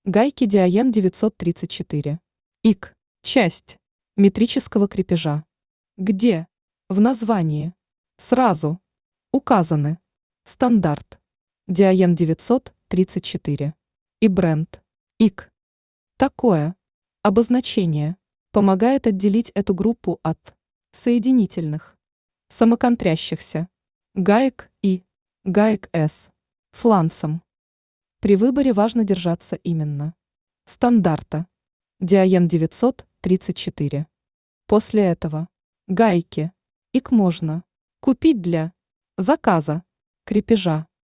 Гайки Диаен 934. ИК. Часть метрического крепежа. Где? В названии. Сразу. Указаны. Стандарт. Диаен 934. И бренд. ИК. Такое. Обозначение. Помогает отделить эту группу от соединительных, самоконтрящихся, гаек и гаек С, фланцем. При выборе важно держаться именно стандарта. Диаен 934. После этого гайки ИК можно купить для заказа крепежа.